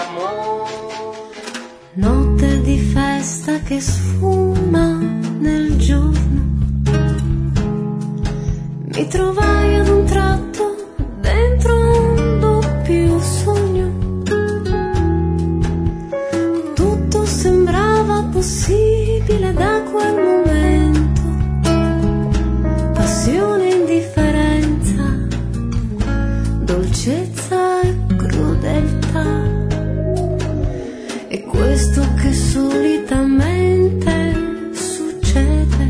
d'amore. Notte di festa che sfuma nel giorno, mi trovai ad un tratto dentro un doppio sogno. Tutto sembrava possibile da quel momento, passione e indifferenza, dolcezza e crudeltà. E questo che solitamente succede,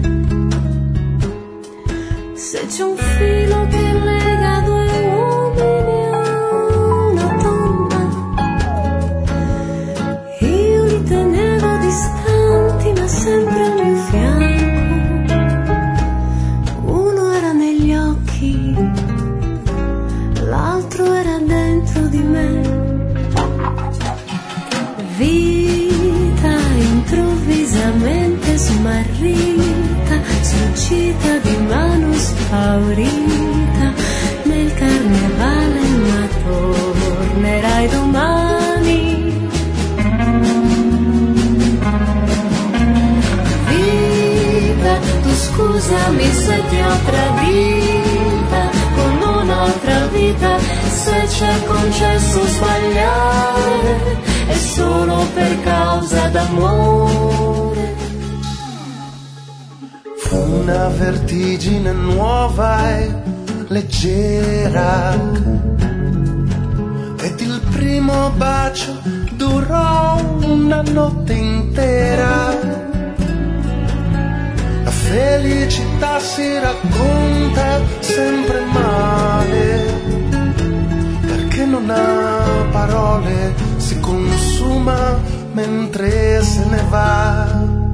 se c'è un filo che lega due uomini a una donna, io li tenevo distanti ma sempre al mio fianco. Uno era negli occhi, l'altro era dentro di me. Vita improvvisamente smarrita, sfuggita di mano spaurita nel carnevale, ma tornerai domani. Vita, tu scusami se ti ho tradita con un'altra vita, se ci è concesso sbagliare è solo per causa d'amore. Fu una vertigine nuova e leggera, ed il primo bacio durò una notte intera. La felicità si racconta sempre male, perché non ha parole, si consuma mentre se ne va.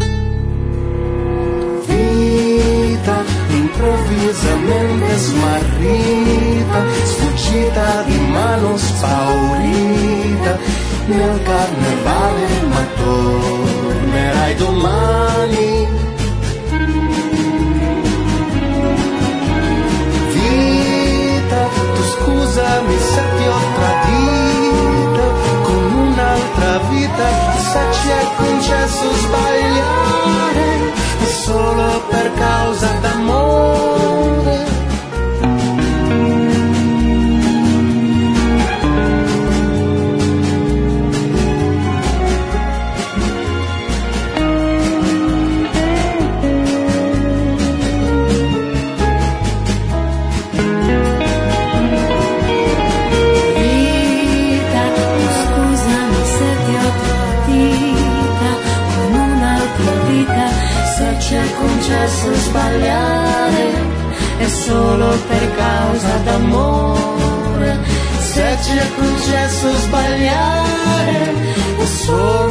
Vita improvvisamente smarrita, sfuggita di mano spaurita nel carnevale, ma tornerai domani. Vita, tu scusami se ti ho tradita con un'altra vita, se ci è concesso sbagliare è solo per causa d'amore. Concesso sbagliare è solo per causa d'amore, se ci è concesso sbagliare è solo